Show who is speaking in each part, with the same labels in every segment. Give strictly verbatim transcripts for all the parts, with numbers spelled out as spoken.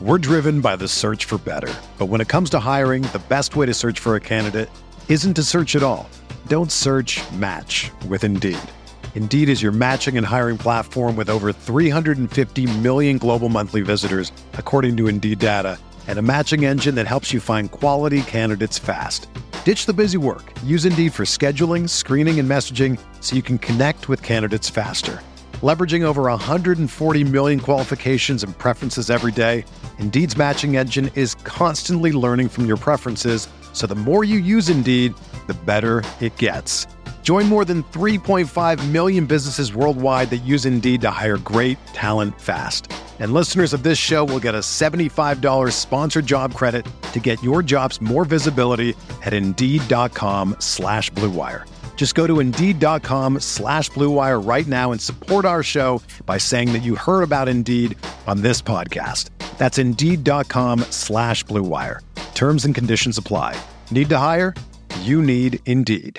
Speaker 1: We're driven by the search for better. But when it comes to hiring, the best way to search for a candidate isn't to search at all. Don't search, match with Indeed. Indeed is your matching and hiring platform with over three hundred fifty million global monthly visitors, according to Indeed data, and a matching engine that helps you find quality candidates fast. Ditch the busy work. Use Indeed for scheduling, screening, and messaging so you can connect with candidates faster. Leveraging over one hundred forty million qualifications and preferences every day, Indeed's matching engine is constantly learning from your preferences, so the more you use Indeed, the better it gets. Join more than three point five million businesses worldwide that use Indeed to hire great talent fast. And listeners of this show will get a seventy-five dollars sponsored job credit to get your jobs more visibility at Indeed.com slash Blue Wire. Just go to Indeed.com slash Blue Wire right now and support our show by saying that you heard about Indeed on this podcast. That's Indeed.com slash Blue Wire. Terms and conditions apply. Need to hire? You need Indeed.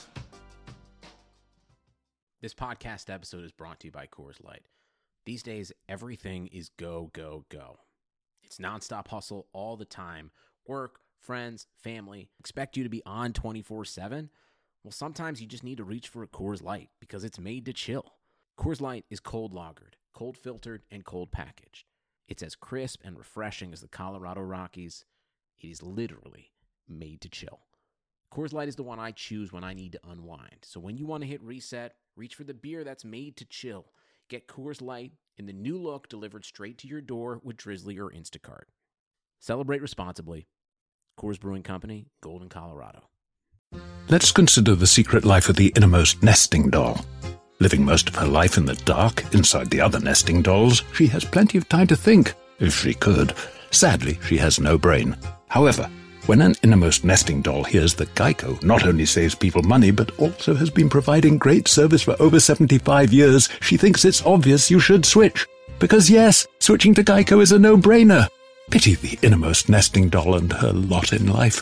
Speaker 2: This podcast episode is brought to you by Coors Light. These days, everything is go, go, go. It's nonstop hustle all the time. Work, friends, family, expect you to be on twenty-four seven. Well, sometimes you just need to reach for a Coors Light because it's made to chill. Coors Light is cold lagered, cold filtered, and cold packaged. It's as crisp and refreshing as the Colorado Rockies. It is literally made to chill. Coors Light is the one I choose when I need to unwind. So when you want to hit reset, reach for the beer that's made to chill. Get Coors Light in the new look delivered straight to your door with Drizzly or Instacart. Celebrate responsibly. Coors Brewing Company, Golden, Colorado.
Speaker 3: Let's consider the secret life of the innermost nesting doll. Living most of her life in the dark, inside the other nesting dolls, she has plenty of time to think, if she could. Sadly, she has no brain. However, when an innermost nesting doll hears that Geico not only saves people money, but also has been providing great service for over seventy-five years, she thinks it's obvious you should switch. Because yes, switching to Geico is a no-brainer. Pity the innermost nesting doll and her lot in life.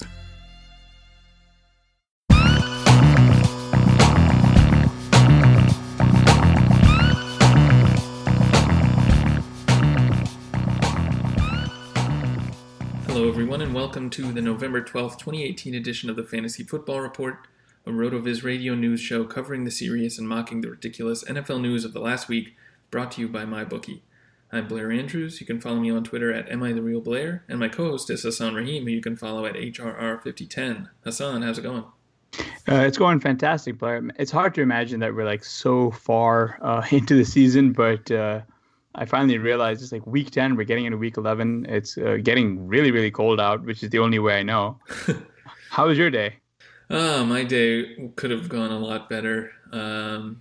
Speaker 4: Hello everyone and welcome to the November twelfth, twenty eighteen edition of the Fantasy Football Report, a RotoViz radio news show covering the serious and mocking the ridiculous N F L news of the last week, brought to you by MyBookie. I'm Blair Andrews. You can follow me on Twitter at Am I the Real Blair, and my co-host is Hassan Rahim, who you can follow at H R R fifty ten. Hassan, how's it going?
Speaker 5: Uh, it's going fantastic, Blair. It's hard to imagine that we're like so far uh, into the season, but uh, I finally realized it's like week ten, we're getting into week eleven. It's uh, getting really, really cold out, which is the only way I know. How was your day?
Speaker 4: Uh, my day could have gone a lot better. Um,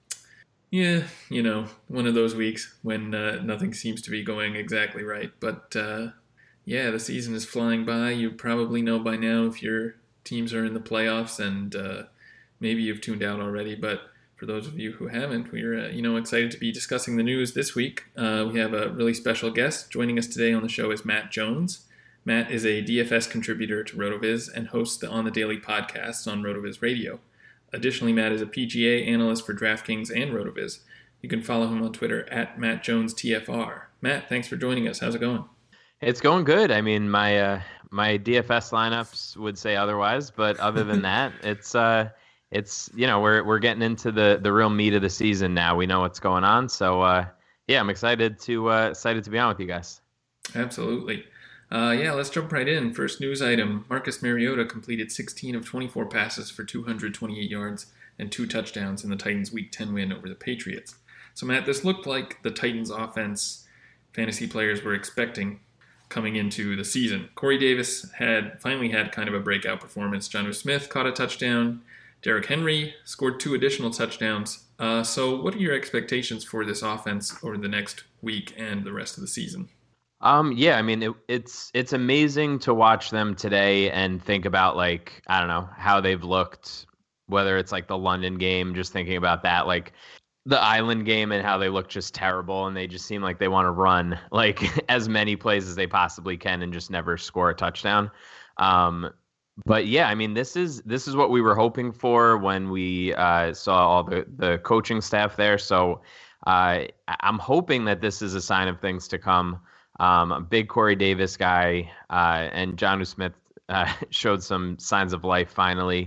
Speaker 4: yeah, you know, one of those weeks when uh, nothing seems to be going exactly right. But uh, yeah, the season is flying by. You probably know by now if your teams are in the playoffs, and uh, maybe you've tuned out already, but for those of you who haven't, we're uh, you know excited to be discussing the news this week. Uh, we have a really special guest. Joining us today on the show is Matt Jones. Matt is a D F S contributor to RotoViz and hosts the On the Daily podcast on RotoViz Radio. Additionally, Matt is a P G A analyst for DraftKings and RotoViz. You can follow him on Twitter at Matt Jones T F R. Matt, thanks for joining us. How's it going?
Speaker 6: It's going good. I mean, my uh, my D F S lineups would say otherwise, but other than that, it's uh, it's you know we're we're getting into the, the real meat of the season now. We know what's going on, so uh, yeah, I'm excited to uh, excited to be on with you guys.
Speaker 4: Absolutely. Uh, yeah, let's jump right in. First news item: Marcus Mariota completed sixteen of twenty-four passes for two hundred twenty-eight yards and two touchdowns in the Titans' Week ten win over the Patriots. So, Matt, this looked like the Titans' offense fantasy players were expecting coming into the season. Corey Davis had finally had kind of a breakout performance. Jonnu Smith caught a touchdown. Derrick Henry scored two additional touchdowns. Uh, so, what are your expectations for this offense over the next week and the rest of the season?
Speaker 6: Um, yeah, I mean, it, it's it's amazing to watch them today and think about, like, I don't know, how they've looked, whether it's like the London game, just thinking about that, like the Island game and how they look just terrible and they just seem like they want to run like as many plays as they possibly can and just never score a touchdown. Um, but yeah, I mean, this is this is what we were hoping for when we uh, saw all the, the coaching staff there. So uh, I'm hoping that this is a sign of things to come. Um, a big Corey Davis guy, uh, and Jonnu Smith uh, showed some signs of life finally.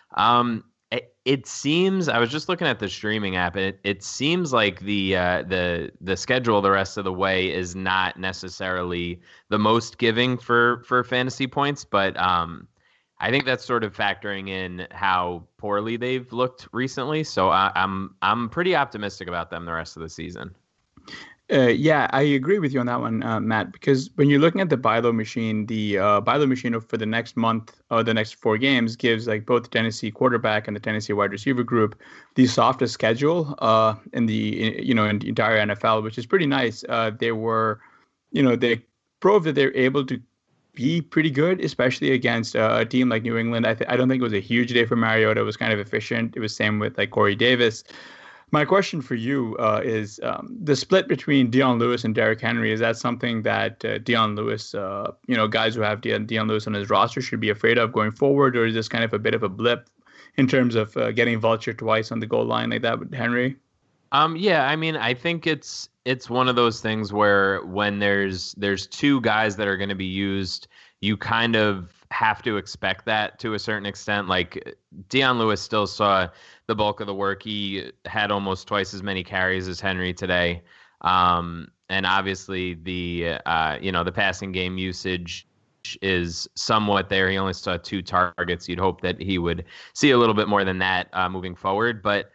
Speaker 6: Um, it, it seems I was just looking at the streaming app. It it seems like the uh, the the schedule the rest of the way is not necessarily the most giving for for fantasy points, but um, I think that's sort of factoring in how poorly they've looked recently. So I, I'm I'm pretty optimistic about them the rest of the season.
Speaker 5: Uh, yeah, I agree with you on that one, uh, Matt, because when you're looking at the buy low machine, the uh, buy low machine for the next month or the next four games gives like both the Tennessee quarterback and the Tennessee wide receiver group the softest schedule uh, in the you know in the entire N F L, which is pretty nice. Uh, they were, you know, they proved that they're able to be pretty good, especially against uh, a team like New England. I th- I don't think it was a huge day for Mariota. It was kind of efficient. It was same with like Corey Davis. My question for you uh, is um, the split between Dion Lewis and Derrick Henry. Is that something that uh, Dion Lewis, uh, you know, guys who have Dion, Dion Lewis on his roster should be afraid of going forward, or is this kind of a bit of a blip in terms of uh, getting vultured twice on the goal line like that with Henry?
Speaker 6: Um, yeah, I mean, I think it's it's one of those things where when there's there's two guys that are going to be used, you kind of have to expect that to a certain extent. Like Dion Lewis still saw the bulk of the work. He had almost twice as many carries as Henry today. Um, and obviously the, uh, you know, the passing game usage is somewhat there. He only saw two targets. You'd hope that he would see a little bit more than that uh, moving forward. But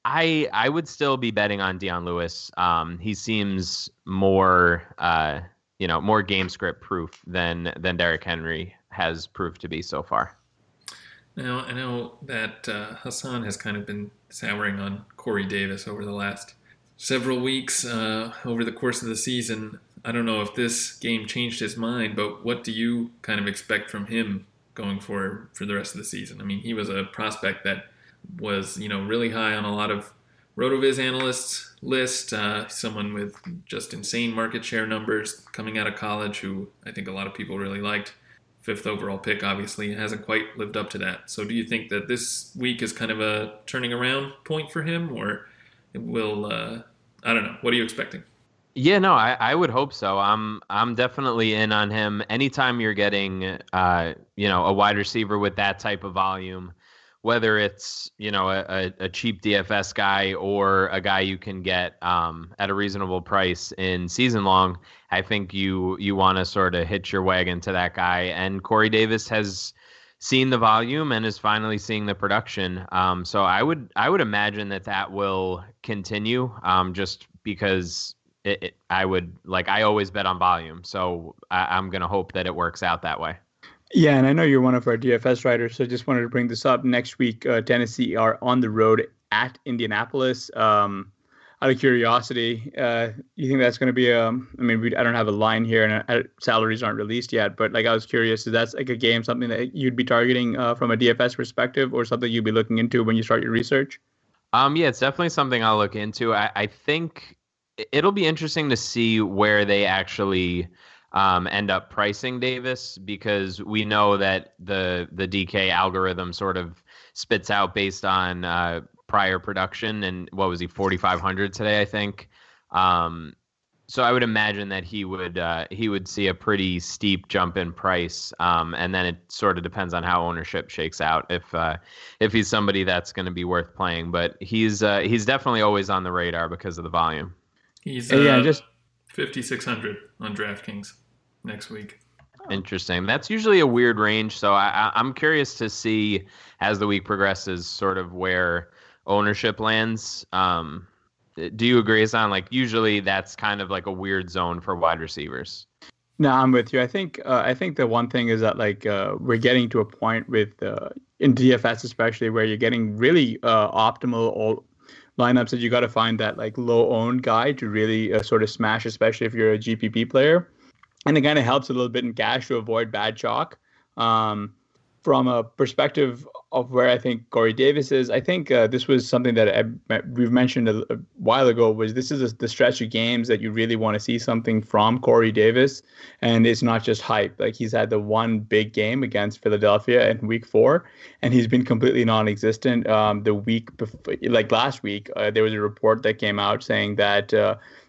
Speaker 6: I I would still be betting on Dion Lewis. Um, he seems more, uh, you know, more game script proof than than Derrick Henry has proved to be so far.
Speaker 4: Now, I know that uh, Hassan has kind of been souring on Corey Davis over the last several weeks uh, over the course of the season. I don't know if this game changed his mind, but what do you kind of expect from him going for for the rest of the season? I mean, he was a prospect that was, you know, really high on a lot of RotoViz analysts' list, uh, someone with just insane market share numbers coming out of college who I think a lot of people really liked. Fifth overall pick, obviously, hasn't quite lived up to that. So do you think that this week is kind of a turning around point for him, or it will, uh, I don't know, what are you expecting?
Speaker 6: Yeah, no, I, I would hope so. I'm I'm definitely in on him. Anytime you're getting, uh, you know, a wide receiver with that type of volume, whether it's, you know, a, a cheap D F S guy or a guy you can get um, at a reasonable price in season long, I think you you want to sort of hitch your wagon to that guy. And Corey Davis has seen the volume and is finally seeing the production. Um, so I would I would imagine that that will continue um, just because it, it, I would like I always bet on volume. So I, I'm going to hope that it works out that way.
Speaker 5: Yeah, and I know you're one of our D F S writers, so just wanted to bring this up. Next week, uh, Tennessee are on the road at Indianapolis. Um, out of curiosity, uh, you think that's going to be a? I mean, we, I don't have a line here, and uh, salaries aren't released yet. But like, I was curious, is that like a game something that you'd be targeting uh, from a D F S perspective, or something you'd be looking into when you start your research?
Speaker 6: Um, yeah, it's definitely something I'll look into. I, I think it'll be interesting to see where they actually. Um, end up pricing Davis, because we know that the the D K algorithm sort of spits out based on uh, prior production, and what was he, forty-five hundred today, I think. Um, so I would imagine that he would uh, he would see a pretty steep jump in price, um, and then it sort of depends on how ownership shakes out. If uh, if he's somebody that's going to be worth playing, but he's uh, he's definitely always on the radar because of the volume.
Speaker 4: He's uh, yeah, just fifty-six hundred on DraftKings next week.
Speaker 6: Interesting. That's usually a weird range, so I, I'm curious to see as the week progresses sort of where ownership lands. Um, do you agree, Hassan? Like usually that's kind of like a weird zone for wide receivers.
Speaker 5: No, I'm with you. I think uh, I think the one thing is that like uh, we're getting to a point with uh, in D F S especially where you're getting really uh, optimal all lineups that you got to find that like low owned guy to really uh, sort of smash, especially if you're a G P P player. And it kind of helps a little bit in cash to avoid bad chalk. Um, from a perspective of where I think Corey Davis is, I think uh, this was something that I, we've mentioned a, a while ago, was this is a, the stretch of games that you really want to see something from Corey Davis. And it's not just hype. Like he's had the one big game against Philadelphia in week four, and he's been completely non-existent. Um, the week before, like last week, uh, there was a report that came out saying that uh,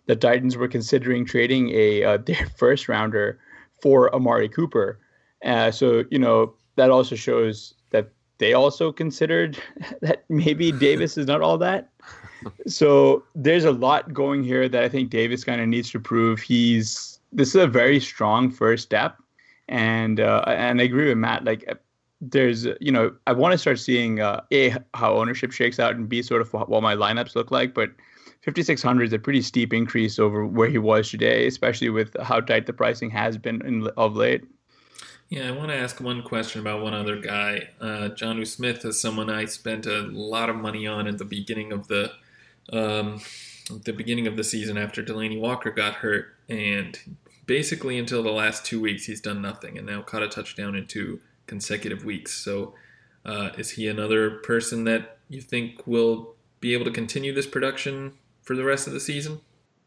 Speaker 5: the Titans were considering trading a uh, their first rounder for Amari Cooper. Uh, so, you know, that also shows that they also considered that maybe Davis is not all that. So there's a lot going here that I think Davis kind of needs to prove. He's this is a very strong first step, and uh, and I agree with Matt. Like, there's you know I want to start seeing uh, a how ownership shakes out, and b sort of what my lineups look like. But fifty-six hundred is a pretty steep increase over where he was today, especially with how tight the pricing has been in, of late.
Speaker 4: Yeah, I want to ask one question about one other guy. Uh, Jonnu Smith is someone I spent a lot of money on at the beginning of the um, the beginning of the season after Delanie Walker got hurt, and basically until the last two weeks he's done nothing, and now caught a touchdown in two consecutive weeks. So, uh, is he another person that you think will be able to continue this production for the rest of the season?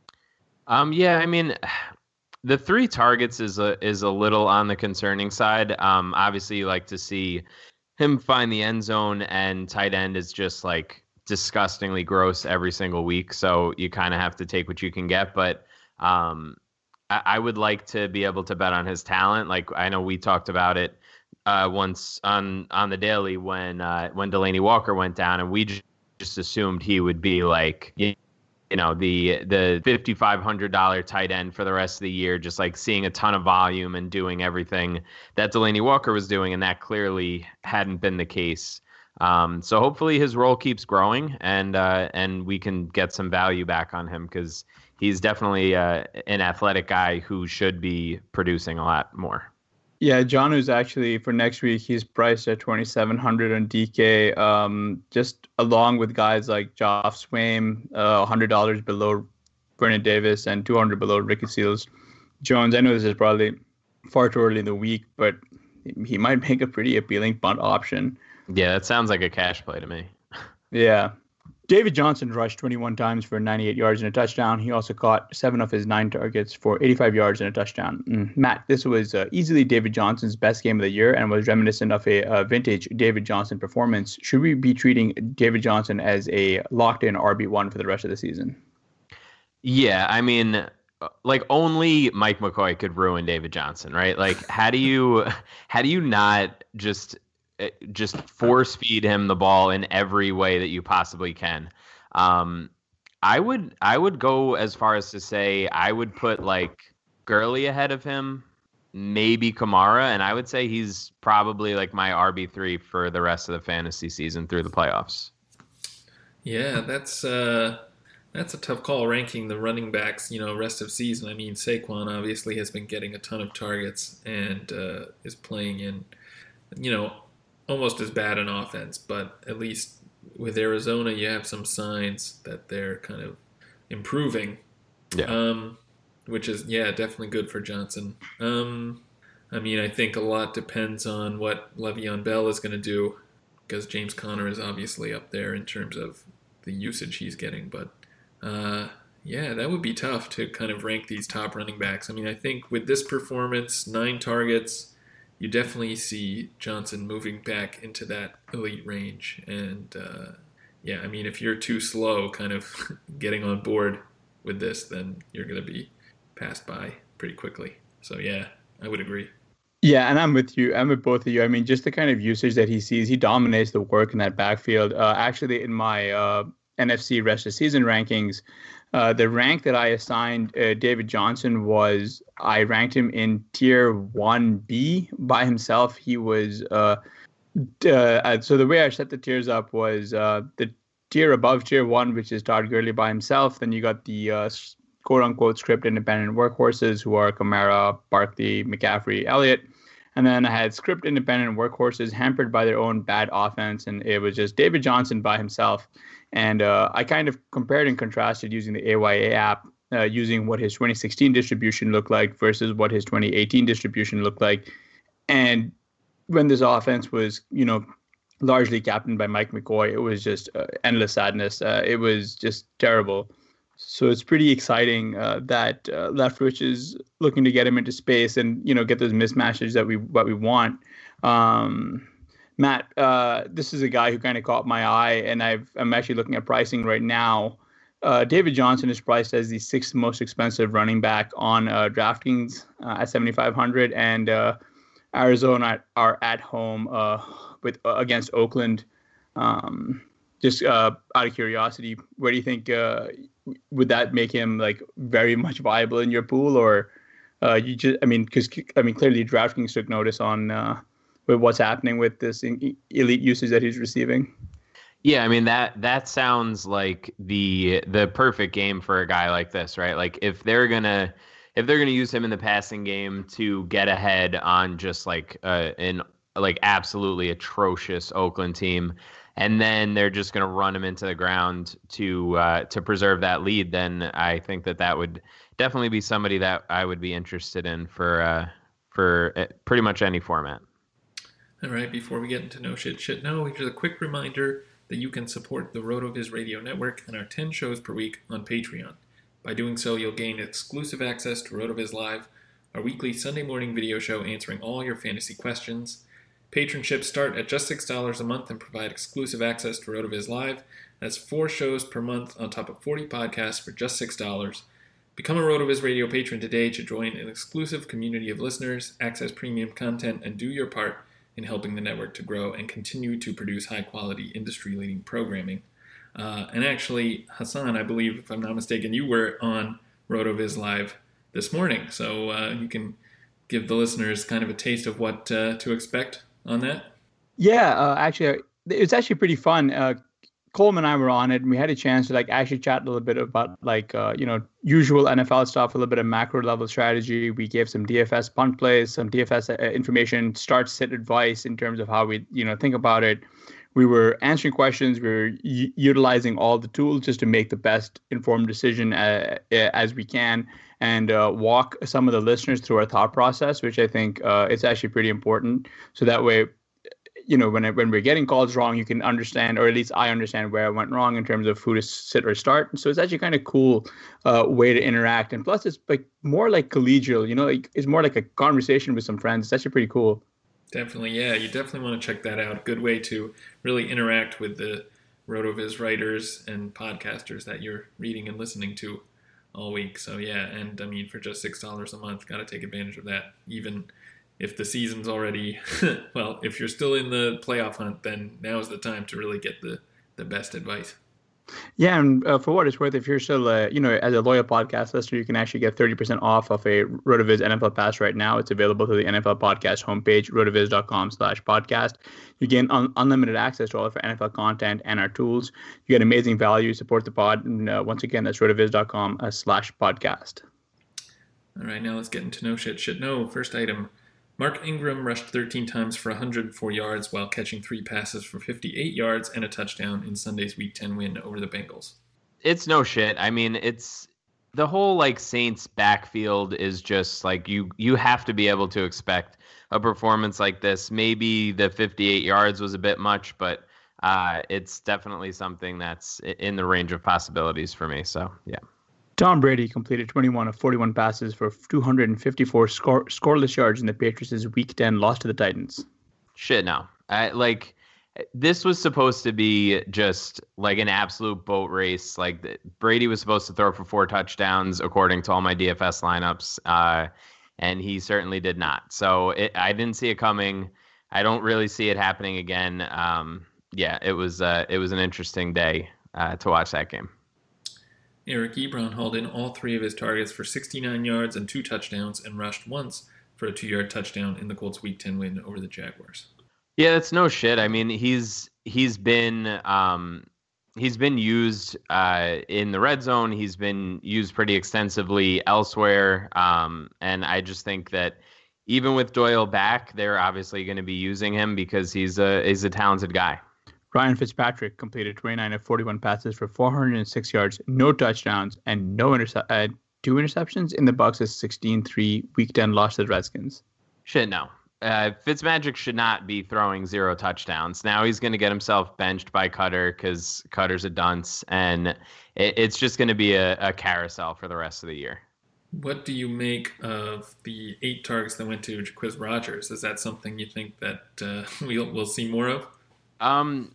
Speaker 6: Um, yeah, I mean. The three targets is a is a little on the concerning side. Um, obviously, you like to see him find the end zone, and tight end is just like disgustingly gross every single week. So you kind of have to take what you can get. But um, I, I would like to be able to bet on his talent. Like I know we talked about it uh, once on on the daily when uh, when Delanie Walker went down, and we just, just assumed he would be like. You You know, the the fifty-five hundred dollars tight end for the rest of the year, just like seeing a ton of volume and doing everything that Delanie Walker was doing. And that clearly hadn't been the case. Um, so hopefully his role keeps growing and uh, and we can get some value back on him because he's definitely uh, an athletic guy who should be producing a lot more.
Speaker 5: Yeah, Jonnu's actually for next week. He's priced at twenty-seven hundred on D K, um, just along with guys like Joff Swaim, uh, one hundred dollars below Vernon Davis and two hundred below Ricky Seals Jones. I know this is probably far too early in the week, but he might make a pretty appealing punt option.
Speaker 6: Yeah, that sounds like a cash play to me.
Speaker 5: Yeah. David Johnson rushed twenty-one times for ninety-eight yards and a touchdown. He also caught seven of his nine targets for eighty-five yards and a touchdown. Mm. Matt, this was uh, easily David Johnson's best game of the year and was reminiscent of a uh, vintage David Johnson performance. Should we be treating David Johnson as a locked-in R B one for the rest of the season?
Speaker 6: Yeah, I mean, like only Mike McCoy could ruin David Johnson, right? Like, how do you, how do you not just... just force feed him the ball in every way that you possibly can. Um, I would I would go as far as to say I would put like Gurley ahead of him, maybe Kamara, and I would say he's probably like my R B three for the rest of the fantasy season through the playoffs.
Speaker 4: Yeah, that's uh, that's a tough call ranking the running backs, you know, rest of season. I mean, Saquon obviously has been getting a ton of targets and uh, is playing in, you know, almost as bad an offense, but at least with Arizona, you have some signs that they're kind of improving.
Speaker 6: Yeah.
Speaker 4: Um, which is, yeah, definitely good for Johnson. Um, I mean, I think a lot depends on what Le'Veon Bell is going to do because James Conner is obviously up there in terms of the usage he's getting. But, uh, yeah, that would be tough to kind of rank these top running backs. I mean, I think with this performance, nine targets, you definitely see Johnson moving back into that elite range. And, uh, yeah, I mean, if you're too slow kind of getting on board with this, then you're going to be passed by pretty quickly. So, yeah, I would agree.
Speaker 5: Yeah, and I'm with you. I'm with both of you. I mean, just the kind of usage that he sees, he dominates the work in that backfield. Uh, actually, in my uh, N F C rest of season rankings, Uh, the rank that I assigned uh, David Johnson was I ranked him in tier one B by himself. He was uh, uh, so the way I set the tiers up was uh, the tier above tier one, which is Todd Gurley by himself. Then you got the uh, quote unquote script independent workhorses who are Kamara, Barkley, McCaffrey, Elliott. And then I had script independent workhorses hampered by their own bad offense. And it was just David Johnson by himself. And uh, I kind of compared and contrasted using the A Y A app, uh, using what his twenty sixteen distribution looked like versus what his twenty eighteen distribution looked like. And when this offense was, you know, largely captained by Mike McCoy, it was just uh, endless sadness. Uh, it was just terrible. So it's pretty exciting uh, that uh, Leftwich is looking to get him into space and, you know, get those mismatches that we what we want. Um, Matt, uh, this is a guy who kind of caught my eye, and I've, I'm actually looking at pricing right now uh, David Johnson is priced as the sixth most expensive running back on uh, DraftKings uh, at seventy-five hundred, and uh, Arizona are at home uh, with uh, against Oakland. Um, just uh, out of curiosity, where do you think uh, would that make him like very much viable in your pool, or uh, you just? I mean, because I mean, clearly DraftKings took notice on uh, with what's happening with this elite usage that he's receiving.
Speaker 6: Yeah, I mean that that sounds like the the perfect game for a guy like this, right? Like if they're gonna if they're gonna use him in the passing game to get ahead on just like uh, an like absolutely atrocious Oakland team, and then they're just gonna run him into the ground to uh, to preserve that lead, then I think that that would definitely be somebody that I would be interested in for uh, for pretty much any format.
Speaker 4: All right, before we get into No Shit Shit No, here's a quick reminder that you can support the RotoViz Radio Network and our ten shows per week on Patreon. By doing so, you'll gain exclusive access to RotoViz Live, our weekly Sunday morning video show answering all your fantasy questions. Patronships start at just six dollars a month and provide exclusive access to RotoViz Live. That's four shows per month on top of forty podcasts for just six dollars. Become a RotoViz Radio patron today to join an exclusive community of listeners, access premium content, and do your part in helping the network to grow and continue to produce high-quality, industry-leading programming. Uh, and actually, Hassan, I believe, if I'm not mistaken, you were on RotoViz Live this morning, so uh, you can give the listeners kind of a taste of what uh, to expect on that.
Speaker 5: Yeah, uh, actually, it's actually pretty fun. Uh, Coleman and I were on it, and we had a chance to like actually chat a little bit about like uh, you know usual N F L stuff, a little bit of macro level strategy. We gave some D F S punt plays, some D F S uh, information, start sit advice in terms of how we you know think about it. We were answering questions. We were u- utilizing all the tools just to make the best informed decision uh, as we can, and uh, walk some of the listeners through our thought process, which I think uh, is actually pretty important. So that way, you know, when when we're getting calls wrong, you can understand, or at least I understand where I went wrong in terms of who to sit or start. And so it's actually kind of cool uh, way to interact. And plus, it's like more like collegial, you know, like, it's more like a conversation with some friends. It's actually pretty cool.
Speaker 4: Definitely, yeah. You definitely want to check that out. Good way to really interact with the RotoViz writers and podcasters that you're reading and listening to all week. So yeah, and I mean, for just six dollars a month, got to take advantage of that. Even if the season's already, well, if you're still in the playoff hunt, then now is the time to really get the, the best advice.
Speaker 5: Yeah, and uh, for what it's worth, if you're still, uh, you know, as a loyal podcast listener, you can actually get thirty percent off of a RotoViz N F L Pass right now. It's available through the N F L Podcast homepage, rotoviz.com slash podcast. You gain un- unlimited access to all of our N F L content and our tools. You get amazing value, support the pod. And uh, once again, that's rotoviz.com uh, slash podcast.
Speaker 4: All right, now let's get into No Shit Shit No. First item. Mark Ingram rushed thirteen times for one hundred four yards while catching three passes for fifty-eight yards and a touchdown in Sunday's Week ten win over the Bengals.
Speaker 6: It's no shit. I mean, it's the whole like Saints backfield is just like you you have to be able to expect a performance like this. Maybe the fifty-eight yards was a bit much, but uh, it's definitely something that's in the range of possibilities for me. So, yeah.
Speaker 5: Tom Brady completed twenty-one of forty-one passes for two hundred fifty-four score, scoreless yards in the Patriots' Week ten loss to the Titans.
Speaker 6: Shit, no. I, like, this was supposed to be just like an absolute boat race. Like, Brady was supposed to throw for four touchdowns according to all my D F S lineups, uh, and he certainly did not. So it, I didn't see it coming. I don't really see it happening again. Um, yeah, it was uh, it was an interesting day uh, to watch that game.
Speaker 4: Eric Ebron hauled in all three of his targets for sixty-nine yards and two touchdowns and rushed once for a two-yard touchdown in the Colts' Week ten win over the Jaguars.
Speaker 6: Yeah, that's no shit. I mean, he's he's been um, he's been used uh, in the red zone. He's been used pretty extensively elsewhere, um, and I just think that even with Doyle back, they're obviously going to be using him because he's a he's a talented guy.
Speaker 5: Ryan Fitzpatrick completed twenty-nine of forty-one passes for four hundred six yards, no touchdowns, and no interce- uh, two interceptions in the Bucs' sixteen three Week ten loss to the Redskins.
Speaker 6: Shit, no. Uh, Fitzmagic should not be throwing zero touchdowns. Now he's going to get himself benched by Cutter because Cutter's a dunce, and it, it's just going to be a, a carousel for the rest of the year.
Speaker 4: What do you make of the eight targets that went to Jacquizz Rodgers? Is that something you think that uh, we'll, we'll see more of?
Speaker 6: Um,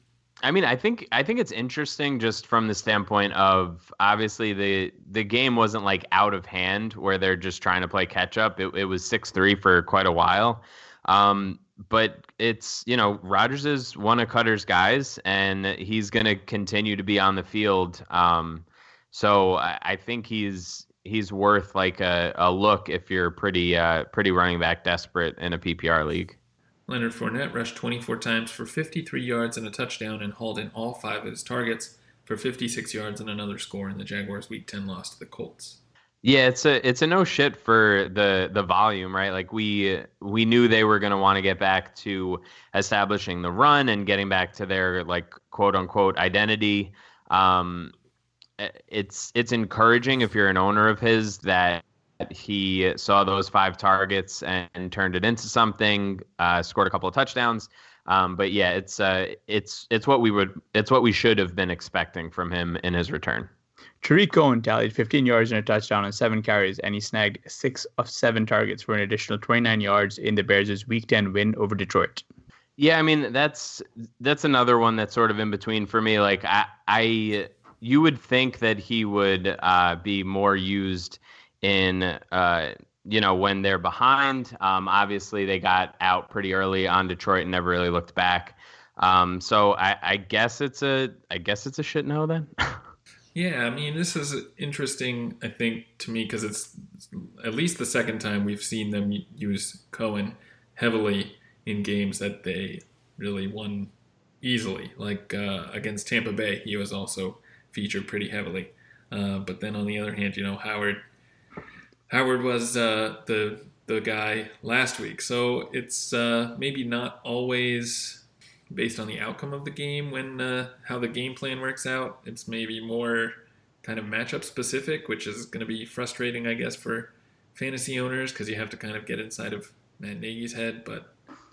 Speaker 6: I mean, I think I think it's interesting just from the standpoint of obviously the the game wasn't like out of hand where they're just trying to play catch up. It, it was six three for quite a while. Um, but it's, you know, Rodgers is one of Cutter's guys, and he's going to continue to be on the field. Um, so I, I think he's he's worth like a, a look if you're pretty uh, pretty running back desperate in a P P R league.
Speaker 4: Leonard Fournette rushed twenty-four times for fifty-three yards and a touchdown and hauled in all five of his targets for fifty-six yards and another score in the Jaguars' Week ten loss to the Colts.
Speaker 6: Yeah, it's a it's a no shit for the the volume, right? Like we we knew they were going to want to get back to establishing the run and getting back to their like quote unquote identity. Um, it's it's encouraging if you're an owner of his that he saw those five targets and, and turned it into something, uh, scored a couple of touchdowns. Um, but yeah, it's uh, it's it's what we would it's what we should have been expecting from him in his return.
Speaker 5: Tarik Cohen tallied fifteen yards and a touchdown on seven carries, and he snagged six of seven targets for an additional twenty-nine yards in the Bears' Week ten win over Detroit.
Speaker 6: Yeah, I mean that's that's another one that's sort of in between for me. Like I, I you would think that he would uh, be more used in, uh, you know, when they're behind. Um, obviously, they got out pretty early on Detroit and never really looked back. Um, so I, I guess it's a, I guess it's a shit no then.
Speaker 4: Yeah, I mean, this is interesting, I think, to me, because it's at least the second time we've seen them use Cohen heavily in games that they really won easily. Like uh, against Tampa Bay, he was also featured pretty heavily. Uh, but then on the other hand, you know, Howard Howard was uh, the the guy last week. So it's uh, maybe not always based on the outcome of the game when uh, how the game plan works out. It's maybe more kind of matchup specific, which is going to be frustrating, I guess, for fantasy owners because you have to kind of get inside of Matt Nagy's head. But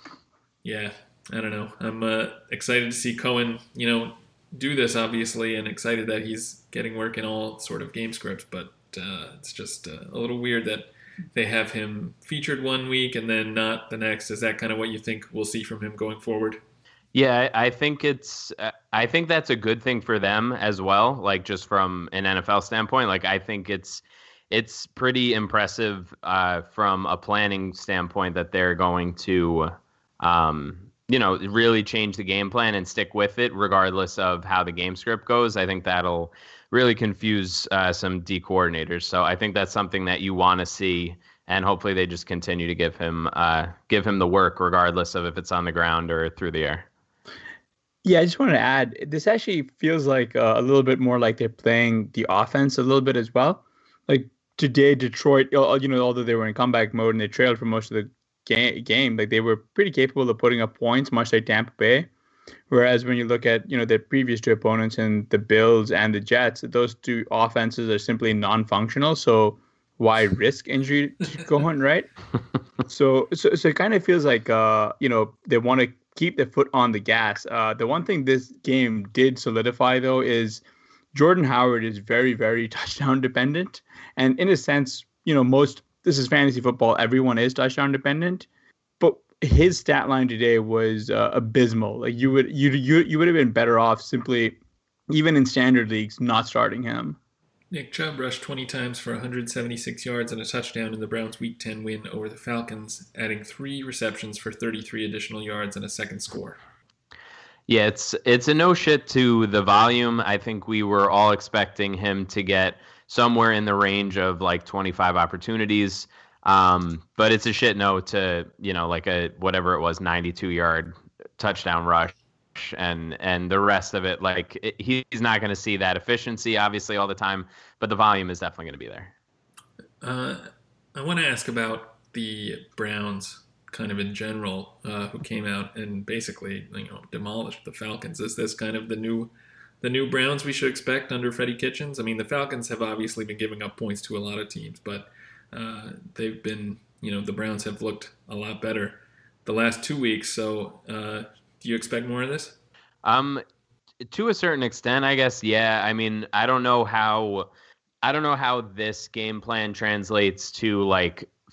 Speaker 4: yeah, I don't know. I'm uh, excited to see Cohen, you know, do this, obviously, and excited that he's getting work in all sort of game scripts. But uh, it's just uh, a little weird that they have him featured one week and then not the next. Is that kind of what you think we'll see from him going forward?
Speaker 6: Yeah, I think it's. I think that's a good thing for them as well. Like just from an N F L standpoint, like I think it's it's pretty impressive uh, from a planning standpoint that they're going to, um, you know, really change the game plan and stick with it regardless of how the game script goes. I think that'll really confuse uh, some D coordinators. So I think that's something that you want to see. And hopefully they just continue to give him uh, give him the work regardless of if it's on the ground or through the air.
Speaker 5: Yeah, I just wanted to add, this actually feels like uh, a little bit more like they're playing the offense a little bit as well. Like today, Detroit, you know, although they were in comeback mode and they trailed for most of the ga- game, like they were pretty capable of putting up points, much like Tampa Bay. Whereas when you look at, you know, their previous two opponents in the Bills and the Jets, those two offenses are simply non-functional. So why risk injury going, right? so, so, so it kind of feels like, uh, you know, they want to keep their foot on the gas. Uh, the one thing this game did solidify, though, is Jordan Howard is very, very touchdown dependent. And in a sense, you know, most, this is fantasy football, everyone is touchdown dependent. But his stat line today was uh, abysmal. Like you would, you, you, you would have been better off simply, even in standard leagues, not starting him.
Speaker 4: Nick Chubb rushed twenty times for one hundred seventy-six yards and a touchdown in the Browns' Week ten win over the Falcons, adding three receptions for thirty-three additional yards and a second score.
Speaker 6: Yeah, it's it's a no shit to the volume. I think we were all expecting him to get somewhere in the range of like twenty-five opportunities. Um, but it's a shit no to, you know, like a whatever it was, ninety-two yard touchdown rush. And and the rest of it, like it, he's not going to see that efficiency, obviously, all the time, but the volume is definitely going to be there.
Speaker 4: Uh, I want to ask about the Browns, kind of in general, uh, who came out and basically, you know, demolished the Falcons. Is this kind of the new, the new Browns we should expect under Freddie Kitchens? I mean, the Falcons have obviously been giving up points to a lot of teams, but uh, they've been, you know, the Browns have looked a lot better the last two weeks. So. Uh, Do you expect more of this?
Speaker 6: Um, to a certain extent, I guess. Yeah. I mean, I don't know how, I don't know how this game plan translates to like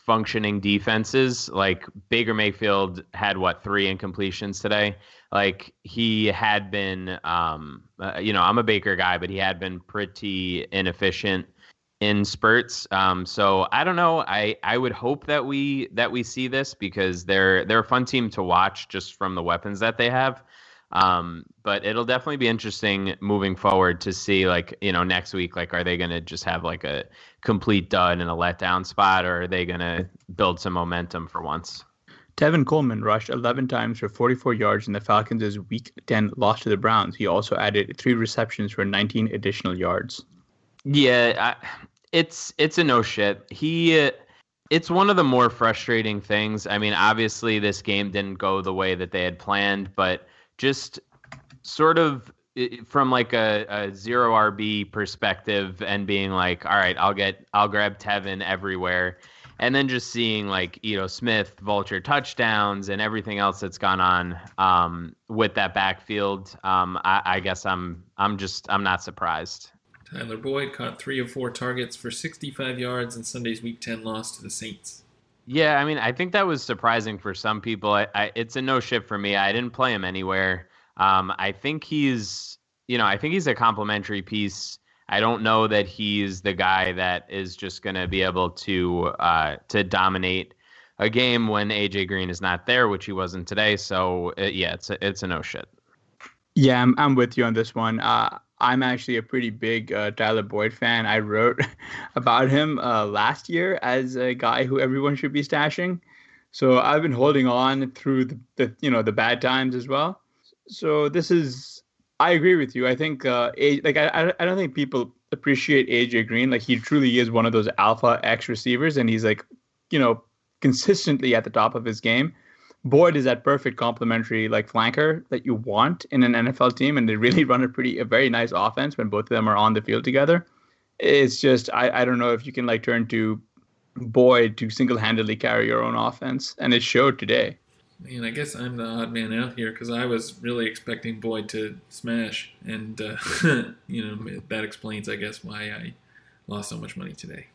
Speaker 6: functioning defenses. Like Baker Mayfield had what three incompletions today. Like he had been, um, uh, you know, I'm a Baker guy, but he had been pretty inefficient in spurts. Um, so I don't know. I, I would hope that we that we see this because they're they're a fun team to watch just from the weapons that they have. Um, but it'll definitely be interesting moving forward to see, like, you know, next week, like, are they going to just have like a complete dud and a letdown spot, or are they going to build some momentum for once?
Speaker 5: Tevin Coleman rushed eleven times for forty-four yards in the Falcons' Week ten loss to the Browns. He also added three receptions for nineteen additional yards.
Speaker 6: Yeah, I, it's it's a no shit. He, it's one of the more frustrating things. I mean, obviously this game didn't go the way that they had planned, but just sort of from like a, a zero R B perspective and being like, all right, I'll get, I'll grab Tevin everywhere. And then just seeing like Ito Smith vulture touchdowns and everything else that's gone on um, with that backfield. Um, I, I guess I'm, I'm just, I'm not surprised.
Speaker 4: Tyler Boyd caught three of four targets for sixty-five yards in Sunday's Week ten loss to the Saints.
Speaker 6: Yeah, I mean, I think that was surprising for some people. I, I, it's a no shit for me. I didn't play him anywhere. Um, I think he's, you know, I think he's a complimentary piece. I don't know that he's the guy that is just going to be able to uh, to dominate a game when A J Green is not there, which he wasn't today. So uh, yeah, it's a, it's a no shit.
Speaker 5: Yeah, I'm I'm with you on this one. Uh, I'm actually a pretty big uh, Tyler Boyd fan. I wrote about him uh, last year as a guy who everyone should be stashing. So I've been holding on through the, the you know the bad times as well. So this is, I agree with you. I think uh, a, like I I don't think people appreciate A J Green. Like he truly is one of those alpha X receivers, and he's like, you know, consistently at the top of his game. Boyd is that perfect complementary like flanker that you want in an N F L team, and they really run a pretty a very nice offense when both of them are on the field together. It's just I, I don't know if you can like turn to Boyd to single-handedly carry your own offense, and it showed today.
Speaker 4: Man, I guess I'm the odd man out here because I was really expecting Boyd to smash, and uh, you know that explains, I guess, why I lost so much money today.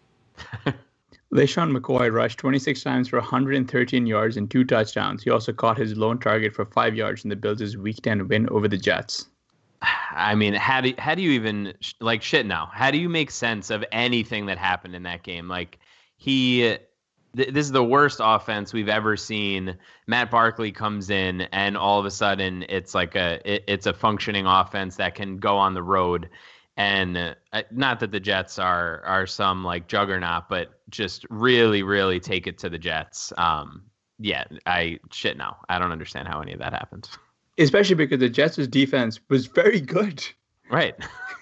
Speaker 5: LeSean McCoy rushed twenty-six times for one hundred thirteen yards and two touchdowns. He also caught his lone target for five yards in the Bills' Week ten win over the Jets.
Speaker 6: I mean, how do how do you even like shit now? How do you make sense of anything that happened in that game? Like he, th- this is the worst offense we've ever seen. Matt Barkley comes in, and all of a sudden, it's like a it, it's a functioning offense that can go on the road. And uh, not that the Jets are are some like juggernaut, but just really, really take it to the Jets. Um, yeah, I shit now. I don't understand how any of that happened.
Speaker 5: Especially because the Jets' defense was very good.
Speaker 6: Right.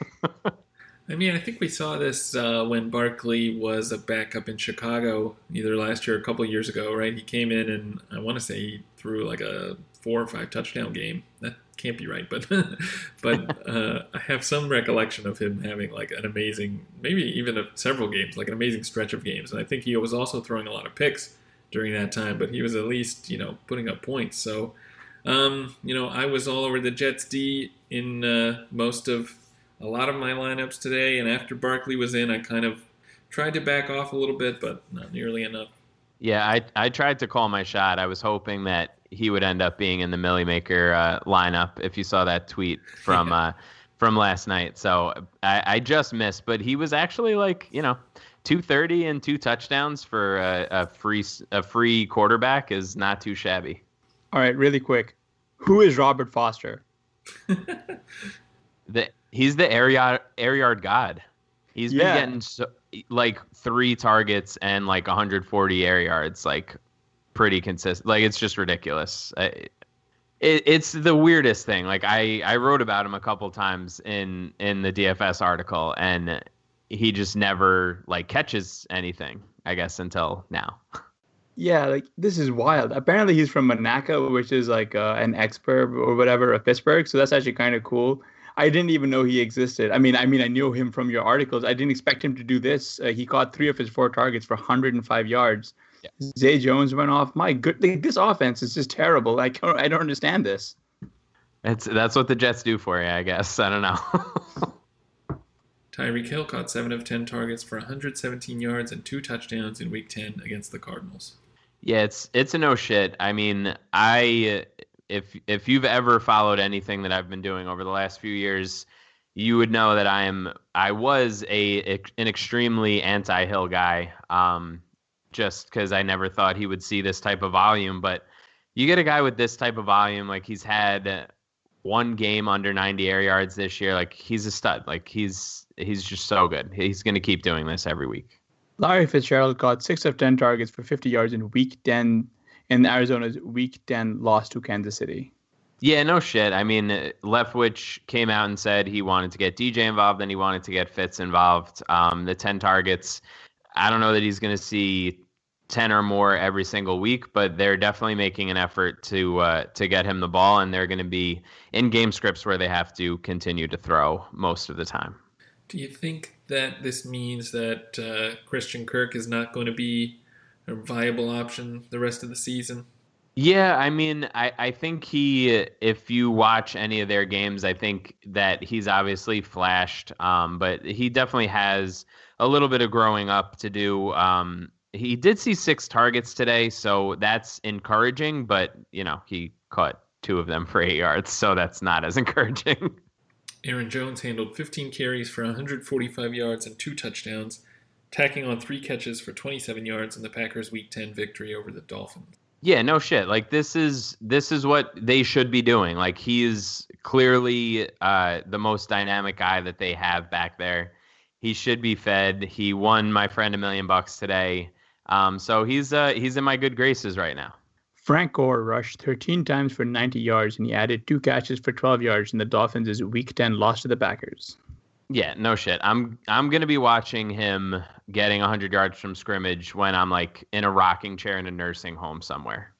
Speaker 4: I mean, I think we saw this uh, when Barkley was a backup in Chicago, either last year or a couple of years ago, right? He came in and I want to say he threw like a four or five touchdown game. That can't be right, but but uh, I have some recollection of him having like an amazing, maybe even a, several games, like an amazing stretch of games. And I think he was also throwing a lot of picks during that time, but he was at least, you know, putting up points. So, um, you know, I was all over the Jets D in uh, most of a lot of my lineups today. And after Barkley was in, I kind of tried to back off a little bit, but not nearly enough.
Speaker 6: Yeah, I I tried to call my shot. I was hoping that he would end up being in the Millie Maker uh, lineup. If you saw that tweet from uh, from last night, so I, I just missed. But he was actually like you know, two thirty and two touchdowns for a, a free a free quarterback is not too shabby.
Speaker 5: All right, really quick, who is Robert Foster?
Speaker 6: the he's the air yard air yard god. He's been
Speaker 5: Yeah.
Speaker 6: getting so, like three targets and like one hundred forty air yards, like pretty consistent. Like it's just ridiculous. I, it, it's the weirdest thing. Like I, I wrote about him a couple times in in the D F S article, and he just never like catches anything, I guess, until now.
Speaker 5: Yeah, like this is wild. Apparently he's from Monaco, which is like uh, an expert or whatever of Pittsburgh. So that's actually kind of cool. I didn't even know he existed. I mean, I mean, I knew him from your articles. I didn't expect him to do this. Uh, he caught three of his four targets for one hundred five yards. Yeah. Zay Jones went off. My good, like, this offense is just terrible. Like, I don't understand this.
Speaker 6: It's that's what the Jets do for you, I guess. I don't know.
Speaker 4: Tyreek Hill caught seven of ten targets for one hundred seventeen yards and two touchdowns in Week ten against the Cardinals.
Speaker 6: Yeah, it's it's a no shit. I mean, I if if you've ever followed anything that I've been doing over the last few years, you would know that I am I was a an extremely anti-Hill guy. Um, just because I never thought he would see this type of volume, but you get a guy with this type of volume, like he's had one game under ninety air yards this year. Like he's a stud. Like he's he's just so good. He's going to keep doing this every week.
Speaker 5: Larry Fitzgerald caught six of ten targets for fifty yards in Week ten in Arizona's Week ten loss to Kansas City.
Speaker 6: Yeah, no shit. I mean, Leftwich came out and said he wanted to get D J involved and he wanted to get Fitz involved. Um, the ten targets, I don't know that he's going to see ten or more every single week, but they're definitely making an effort to uh, to get him the ball, and they're going to be in game scripts where they have to continue to throw most of the time.
Speaker 4: Do you think that this means that uh, Christian Kirk is not going to be a viable option the rest of the season?
Speaker 6: Yeah, I mean, I, I think he, if you watch any of their games, I think that he's obviously flashed, um, but he definitely has a little bit of growing up to do. Um, he did see six targets today, so that's encouraging, but, you know, he caught two of them for eight yards, so that's not as encouraging.
Speaker 4: Aaron Jones handled fifteen carries for one hundred forty-five yards and two touchdowns, tacking on three catches for twenty-seven yards in the Packers' Week ten victory over the Dolphins.
Speaker 6: Yeah, no shit. Like this is this is what they should be doing. Like he is clearly uh, the most dynamic guy that they have back there. He should be fed. He won my friend a million bucks today. Um, so he's uh, he's in my good graces right now.
Speaker 5: Frank Gore rushed thirteen times for ninety yards, and he added two catches for twelve yards in the Dolphins' Week ten loss to the Packers.
Speaker 6: Yeah, no shit. I'm I'm gonna be watching him getting one hundred yards from scrimmage when I'm like in a rocking chair in a nursing home somewhere.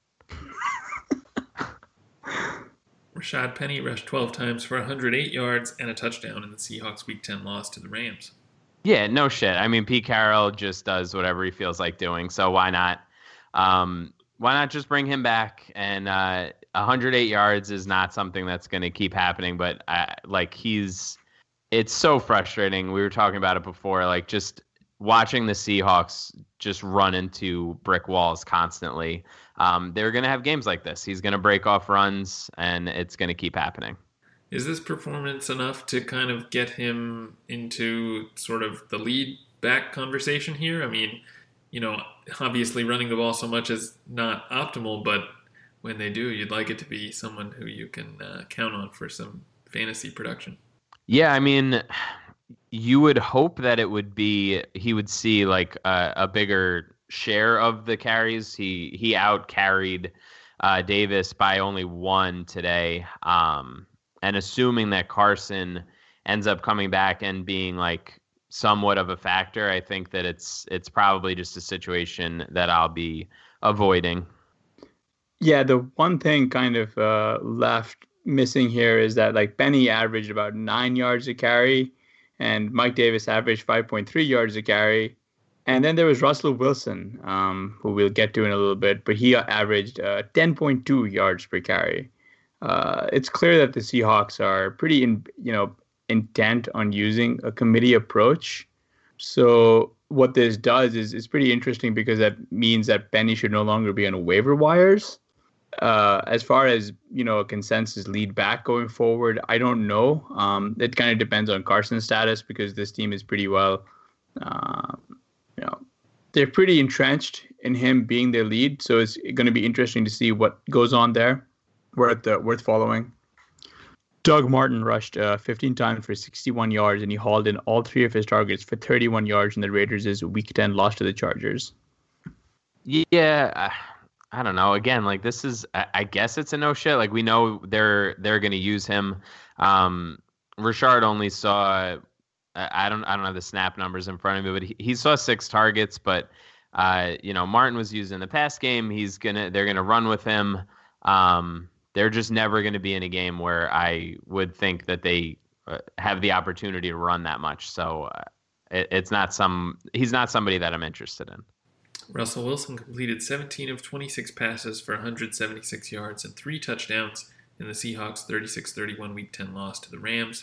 Speaker 4: Rashad Penny rushed twelve times for one hundred eight yards and a touchdown in the Seahawks' Week ten loss to the Rams.
Speaker 6: Yeah, no shit. I mean, Pete Carroll just does whatever he feels like doing, so why not? Um, why not just bring him back? And uh, one hundred eight yards is not something that's going to keep happening, but I, like he's. It's so frustrating. We were talking about it before, like just watching the Seahawks just run into brick walls constantly. Um, they're going to have games like this. He's going to break off runs, and it's going to keep happening.
Speaker 4: Is this performance enough to kind of get him into sort of the lead back conversation here? I mean, you know, obviously running the ball so much is not optimal, but when they do, you'd like it to be someone who you can uh, count on for some fantasy production.
Speaker 6: Yeah, I mean, you would hope that it would be he would see like a, a bigger share of the carries. He he out carried uh, Davis by only one today, um, and assuming that Carson ends up coming back and being like somewhat of a factor, I think that it's it's probably just a situation that I'll be avoiding.
Speaker 5: Yeah, the one thing kind of uh, left. missing here is that like Benny averaged about nine yards a carry and Mike Davis averaged five point three yards a carry. And then there was Russell Wilson, um, who we'll get to in a little bit, but he averaged uh, ten point two yards per carry. Uh, it's clear that the Seahawks are pretty, in, you know, intent on using a committee approach. So what this does is it's pretty interesting because that means that Benny should no longer be on waiver wires. Uh, as far as, you know, a consensus lead back going forward, I don't know. Um, it kind of depends on Carson's status because this team is pretty well, uh, you know, they're pretty entrenched in him being their lead. So it's going to be interesting to see what goes on there. Worth uh, worth following. Doug Martin rushed uh, fifteen times for sixty-one yards, and he hauled in all three of his targets for thirty-one yards in the Raiders' Week ten loss to the Chargers.
Speaker 6: Yeah. Uh... I don't know. Again, like this is, I guess it's a no shit. Like we know they're they're going to use him. Um, Rashard only saw, I don't I don't have the snap numbers in front of me, but he, he saw six targets. But uh, you know, Martin was used in the past game. He's gonna they're gonna run with him. Um, they're just never going to be in a game where I would think that they uh, have the opportunity to run that much. So uh, it, it's not some he's not somebody that I'm interested in.
Speaker 4: Russell Wilson completed seventeen of twenty-six passes for one hundred seventy-six yards and three touchdowns in the Seahawks' thirty-six thirty-one Week ten loss to the Rams.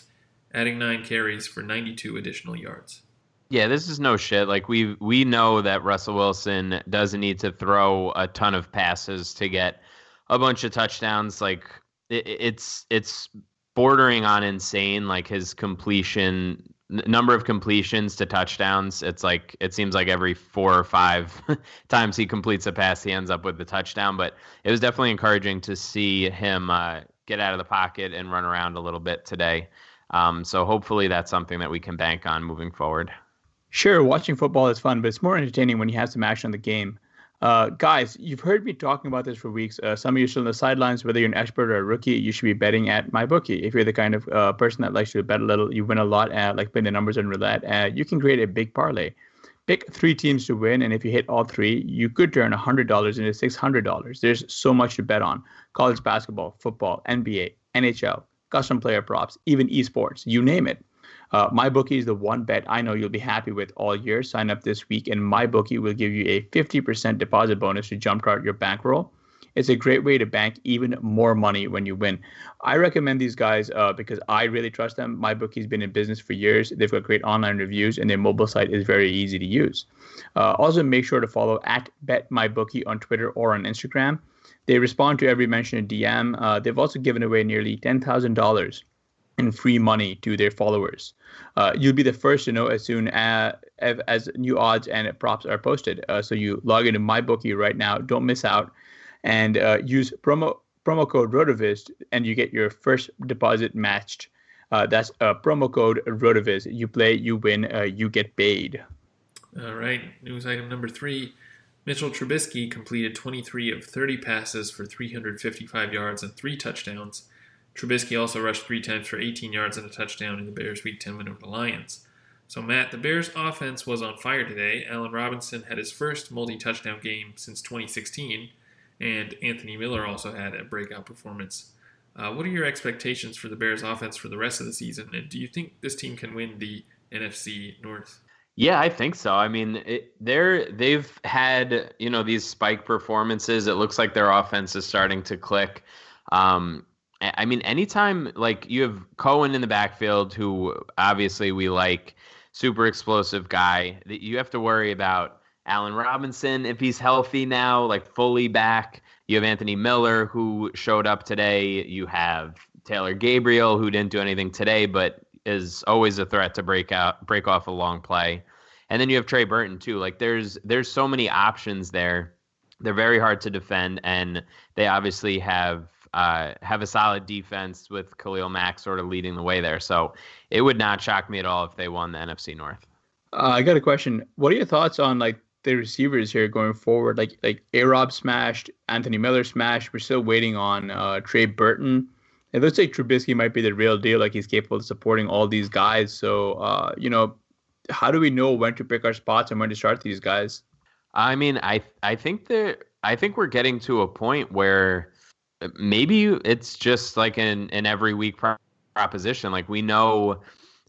Speaker 4: adding nine carries for ninety-two additional yards.
Speaker 6: Yeah, this is no shit. Like we we know that Russell Wilson doesn't need to throw a ton of passes to get a bunch of touchdowns. Like it, it's it's bordering on insane. Like his completion n- number of completions to touchdowns. It's like it seems like every four or five times he completes a pass, he ends up with the touchdown. But it was definitely encouraging to see him uh, get out of the pocket and run around a little bit today. Um, so hopefully that's something that we can bank on moving forward.
Speaker 5: Sure, watching football is fun, but it's more entertaining when you have some action on the game. Uh, guys, you've heard me talking about this for weeks. Uh, some of you are still on the sidelines. Whether you're an expert or a rookie, you should be betting at MyBookie. If you're the kind of uh, person that likes to bet a little, you win a lot, uh, like putting the numbers on roulette, uh, you can create a big parlay. Pick three teams to win, and if you hit all three, you could turn one hundred dollars into six hundred dollars. There's so much to bet on. College basketball, football, N B A, N H L, custom player props, even esports, you name it. Uh, MyBookie is the one bet I know you'll be happy with all year. Sign up this week, and MyBookie will give you a fifty percent deposit bonus to jumpstart your bankroll. It's a great way to bank even more money when you win. I recommend these guys uh, because I really trust them. MyBookie's been in business for years. They've got great online reviews, and their mobile site is very easy to use. Uh, also, make sure to follow at BetMyBookie on Twitter or on Instagram. They respond to every mention in D M. Uh, they've also given away nearly ten thousand dollars in free money to their followers. Uh, you'll be the first to know as soon as, as new odds and props are posted. Uh, so you log into MyBookie right now. Don't miss out. And uh, use promo promo code RotoViz, and you get your first deposit matched. Uh, that's uh, promo code RotoViz. You play, you win, uh, you get paid.
Speaker 4: All right, news item number three. Mitchell Trubisky completed twenty-three of thirty passes for three hundred fifty-five yards and three touchdowns. Trubisky also rushed three times for eighteen yards and a touchdown in the Bears' Week ten win over the Lions. So, Matt, the Bears' offense was on fire today. Allen Robinson had his first multi-touchdown game since twenty sixteen, and Anthony Miller also had a breakout performance. Uh, what are your expectations for the Bears' offense for the rest of the season, and do you think this team can win the N F C North?
Speaker 6: Yeah, I think so. I mean, it, they're they've had you know these spike performances. It looks like their offense is starting to click. Um, I mean, anytime like you have Cohen in the backfield, who obviously we like, super explosive guy, that you have to worry about Allen Robinson if he's healthy now, like fully back. You have Anthony Miller, who showed up today. You have Taylor Gabriel, who didn't do anything today, but is always a threat to break out, break off a long play. And then you have Trey Burton too. Like there's there's so many options there. They're very hard to defend, and they obviously have. Uh, have a solid defense with Khalil Mack sort of leading the way there. So it would not shock me at all if they won the N F C North.
Speaker 5: Uh, I got a question. What are your thoughts on like the receivers here going forward? Like like A-Rob smashed, Anthony Miller smashed. We're still waiting on uh, Trey Burton. It looks like Trubisky might be the real deal. Like he's capable of supporting all these guys. So, uh, you know, how do we know when to pick our spots and when to start these guys?
Speaker 6: I mean, I I think that I think we're getting to a point where maybe it's just like an, an every week proposition. Like we know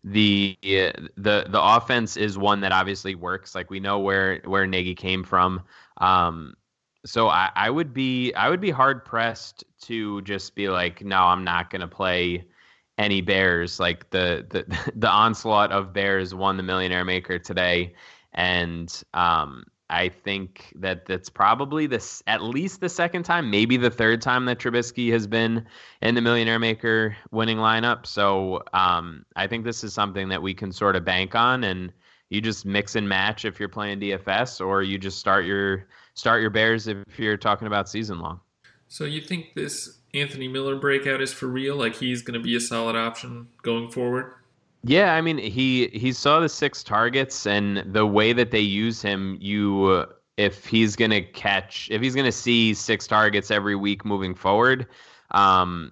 Speaker 6: the the the offense is one that obviously works. Like we know where where Nagy came from. Um, so I, I would be I would be hard pressed to just be like, no, I'm not going to play any Bears. Like the the the onslaught of Bears won the Millionaire Maker today, and um. I think that that's probably this at least the second time, maybe the third time that Trubisky has been in the Millionaire Maker winning lineup. So um, I think this is something that we can sort of bank on, and you just mix and match if you're playing D F S, or you just start your start your Bears if you're talking about season long.
Speaker 4: So you think this Anthony Miller breakout is for real? Like he's going to be a solid option going forward?
Speaker 6: Yeah, I mean, he he saw the six targets, and the way that they use him, you if he's going to catch, if he's going to see six targets every week moving forward, um,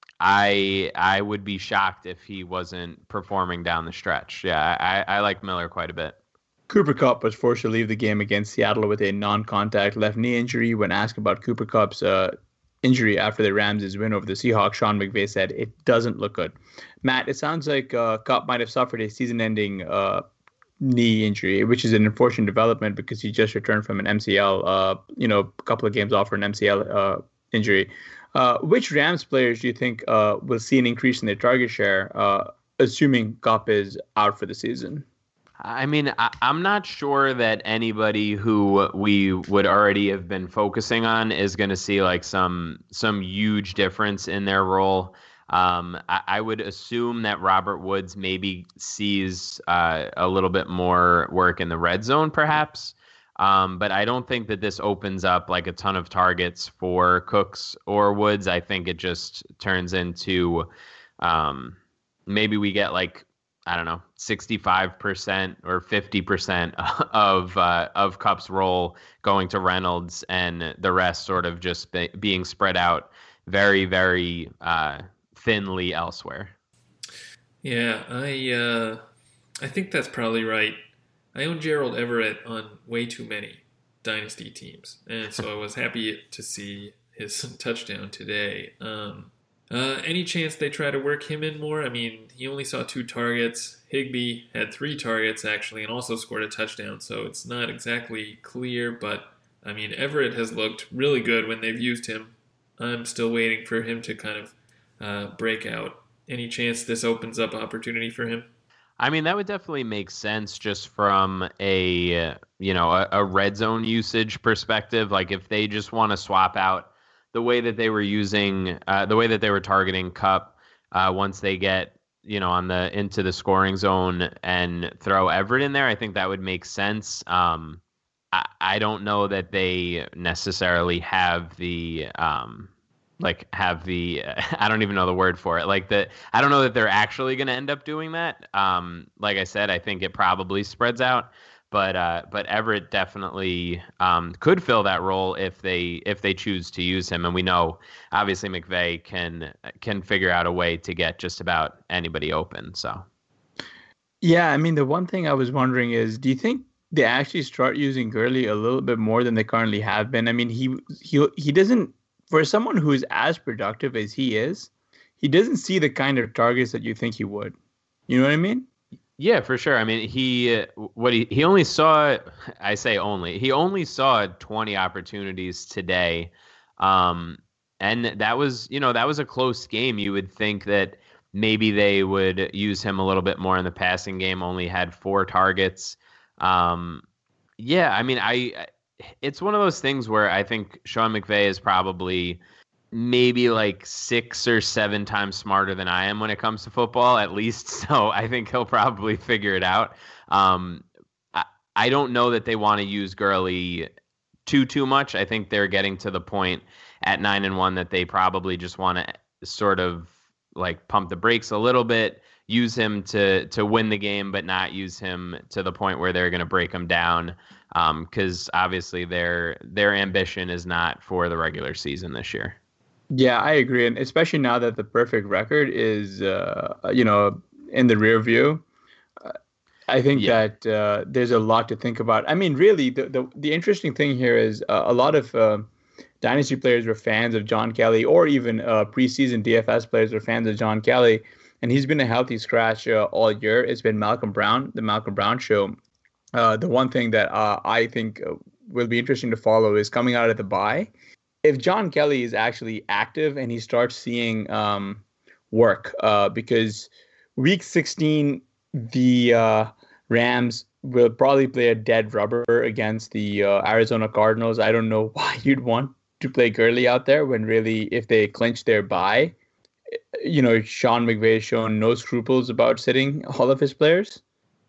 Speaker 6: I I would be shocked if he wasn't performing down the stretch. Yeah, I, I like Miller quite a bit.
Speaker 5: Cooper Kupp was forced to leave the game against Seattle with a non-contact left knee injury. When asked about Cooper Kupp's uh, injury after the Rams' win over the Seahawks, Sean McVay said, "It doesn't look good." Matt, it sounds like uh, Kupp might have suffered a season-ending uh, knee injury, which is an unfortunate development because he just returned from an M C L, uh, you know, a couple of games off for an M C L uh, injury. Uh, which Rams players do you think uh, will see an increase in their target share? Uh, assuming Kupp is out for the season?
Speaker 6: I mean, I, I'm not sure that anybody who we would already have been focusing on is going to see like some some huge difference in their role. Um, I, I would assume that Robert Woods maybe sees uh, a little bit more work in the red zone, perhaps. Um, but I don't think that this opens up like a ton of targets for Cooks or Woods. I think it just turns into um, maybe we get like, I don't know, sixty-five percent or fifty percent of uh, of Kupp's role going to Reynolds and the rest sort of just be, being spread out very, very uh, thinly elsewhere.
Speaker 4: Yeah, I uh, I think that's probably right. I own Gerald Everett on way too many dynasty teams, and so I was happy to see his touchdown today. Um, uh, any chance they try to work him in more? I mean, he only saw two targets. Higbee had three targets, actually, and also scored a touchdown, so it's not exactly clear, but, I mean, Everett has looked really good when they've used him. I'm still waiting for him to kind of uh, break out. Any chance this opens up opportunity for him?
Speaker 6: I mean, that would definitely make sense just from a, you know, a, a red zone usage perspective. Like if they just want to swap out the way that they were using, uh, the way that they were targeting Kupp uh, once they get, you know, on the into the scoring zone and throw Everett in there, I think that would make sense. Um, I, I don't know that they necessarily have the, um, like have the, I don't even know the word for it. Like the, I don't know that they're actually going to end up doing that. Um, like I said, I think it probably spreads out, but, uh, but Everett definitely, um, could fill that role if they, if they choose to use him. And we know obviously McVay can, can figure out a way to get just about anybody open. So.
Speaker 5: Yeah. I mean, the one thing I was wondering is, do you think they actually start using Gurley a little bit more than they currently have been? I mean, he, he, he doesn't, for someone who is as productive as he is, he doesn't see the kind of targets that you think he would. You know what I mean?
Speaker 6: Yeah, for sure. I mean, he what he he only saw. I say only. He only saw twenty opportunities today, um, and that was you know that was a close game. You would think that maybe they would use him a little bit more in the passing game. Only had four targets. Um, yeah, I mean, I. It's one of those things where I think Sean McVay is probably maybe like six or seven times smarter than I am when it comes to football, at least. So I think he'll probably figure it out. Um, I, I don't know that they want to use Gurley too, too much. I think they're getting to the point at nine and one that they probably just want to sort of like pump the brakes a little bit, use him to, to win the game, but not use him to the point where they're going to break him down. Because um, obviously their their ambition is not for the regular season this year.
Speaker 5: Yeah, I agree, and especially now that the perfect record is, uh, you know, in the rear view, uh, I think yeah. that uh, there's a lot to think about. I mean, really, the the, the interesting thing here is uh, a lot of uh, dynasty players were fans of John Kelly, or even uh, preseason D F S players were fans of John Kelly, and he's been a healthy scratch uh, all year. It's been Malcolm Brown, the Malcolm Brown show. Uh, the one thing that uh, I think uh, will be interesting to follow is coming out of the bye. If John Kelly is actually active and he starts seeing um, work, uh, because week sixteen, the uh, Rams will probably play a dead rubber against the uh, Arizona Cardinals. I don't know why you'd want to play Gurley out there when really if they clinch their bye, you know, Sean McVay has shown no scruples about sitting all of his players.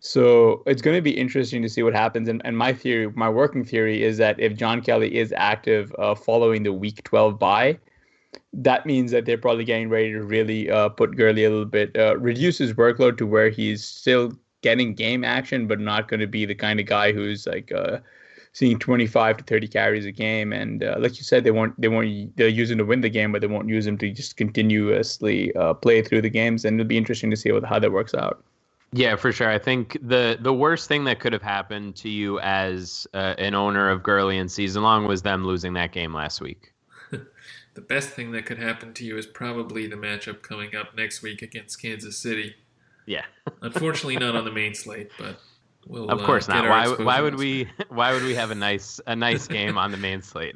Speaker 5: So it's going to be interesting to see what happens. And, and my theory, my working theory is that if John Kelly is active uh, following the week twelve bye, that means that they're probably getting ready to really uh, put Gurley a little bit, uh, reduce his workload to where he's still getting game action, but not going to be the kind of guy who's like uh, seeing twenty-five to thirty carries a game. And uh, like you said, they won't, they won't, they'll use him to win the game, but they won't use him to just continuously uh, play through the games. And it'll be interesting to see how that works out.
Speaker 6: Yeah, for sure. I think the the worst thing that could have happened to you as uh, an owner of Gurley and season long was them losing that game last week.
Speaker 4: The best thing that could happen to you is probably the matchup coming up next week against Kansas City.
Speaker 6: Yeah.
Speaker 4: Unfortunately, not on the main slate, but we'll.
Speaker 6: Of course
Speaker 4: uh,
Speaker 6: not. Why? Why would we? Why would we have a nice a nice game on the main slate?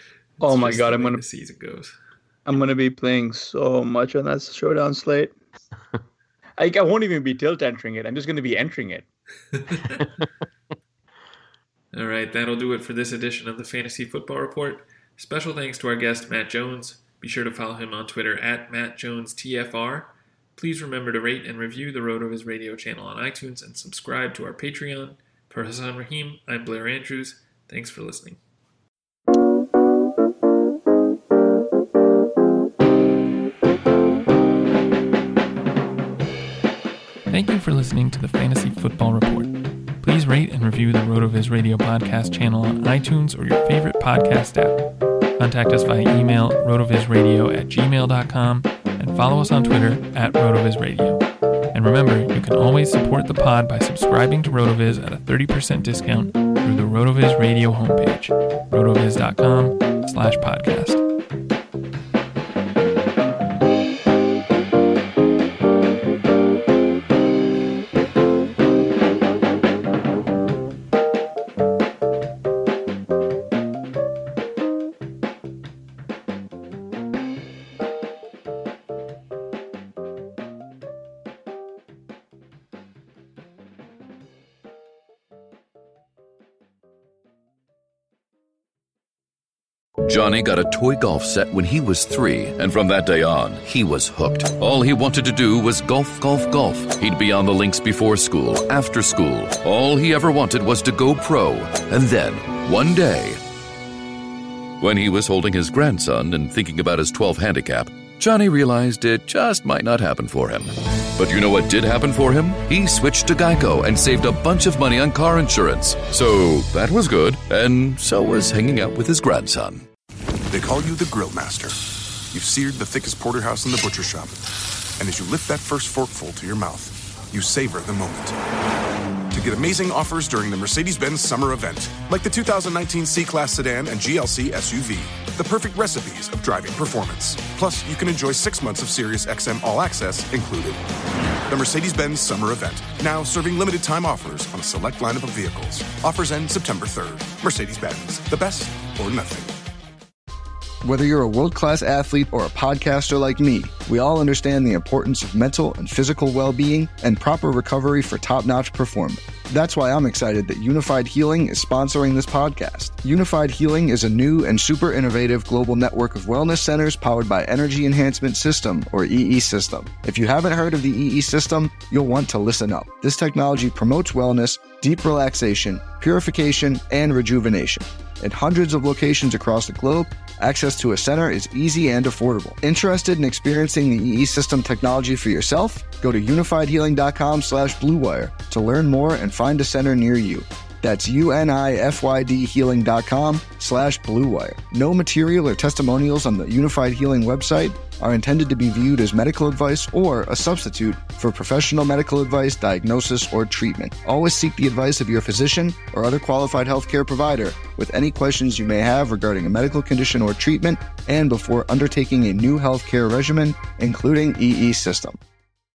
Speaker 5: Oh my God! I'm gonna.
Speaker 4: The season goes.
Speaker 5: I'm gonna be playing so much on that showdown slate. I, I won't even be tilt entering it. I'm just going to be entering it.
Speaker 4: All right, that'll do it for this edition of the Fantasy Football Report. Special thanks to our guest, Matt Jones. Be sure to follow him on Twitter at Matt Jones T F R. Please remember to rate and review the RotoViz Radio channel on iTunes and subscribe to our Patreon. For Hassan Rahim, I'm Blair Andrews. Thanks for listening. Thank you for listening to the Fantasy Football Report. Please rate and review the RotoViz Radio podcast channel on iTunes or your favorite podcast app. Contact us via email, rotovizradio at gmail dot com, and follow us on Twitter at RotoVizRadio. And remember, you can always support the pod by subscribing to RotoViz at a thirty percent discount through the RotoViz Radio homepage, rotoviz.com slash podcast.
Speaker 7: Johnny got a toy golf set when he was three, and from that day on, he was hooked. All he wanted to do was golf, golf, golf. He'd be on the links before school, after school. All he ever wanted was to go pro. And then, one day, when he was holding his grandson and thinking about his twelve handicap, Johnny realized it just might not happen for him. But you know what did happen for him? He switched to Geico and saved a bunch of money on car insurance. So that was good, and so was hanging out with his grandson.
Speaker 8: They call you the Grill Master. You've seared the thickest porterhouse in the butcher shop. And as you lift that first forkful to your mouth, you savor the moment. To get amazing offers during the Mercedes-Benz summer event, like the two thousand nineteen C-Class sedan and G L C S U V, the perfect recipes of driving performance. Plus, you can enjoy six months of Sirius X M All Access included. The Mercedes-Benz summer event, now serving limited time offers on a select lineup of vehicles. Offers end September third. Mercedes-Benz, the best or nothing.
Speaker 9: Whether you're a world-class athlete or a podcaster like me, we all understand the importance of mental and physical well-being and proper recovery for top-notch performance. That's why I'm excited that Unified Healing is sponsoring this podcast. Unified Healing is a new and super innovative global network of wellness centers powered by Energy Enhancement System, or E E System. If you haven't heard of the E E System, you'll want to listen up. This technology promotes wellness, deep relaxation, purification, and rejuvenation. At hundreds of locations across the globe, access to a center is easy and affordable. Interested in experiencing the E E System technology for yourself? Go to unifiedhealing.com slash bluewire to learn more and find a center near you. That's U-N-I-F-Y-D healing.com slash bluewire. No material or testimonials on the Unified Healing website are intended to be viewed as medical advice or a substitute for professional medical advice, diagnosis, or treatment. Always seek the advice of your physician or other qualified healthcare provider with any questions you may have regarding a medical condition or treatment and before undertaking a new healthcare regimen, including E E System.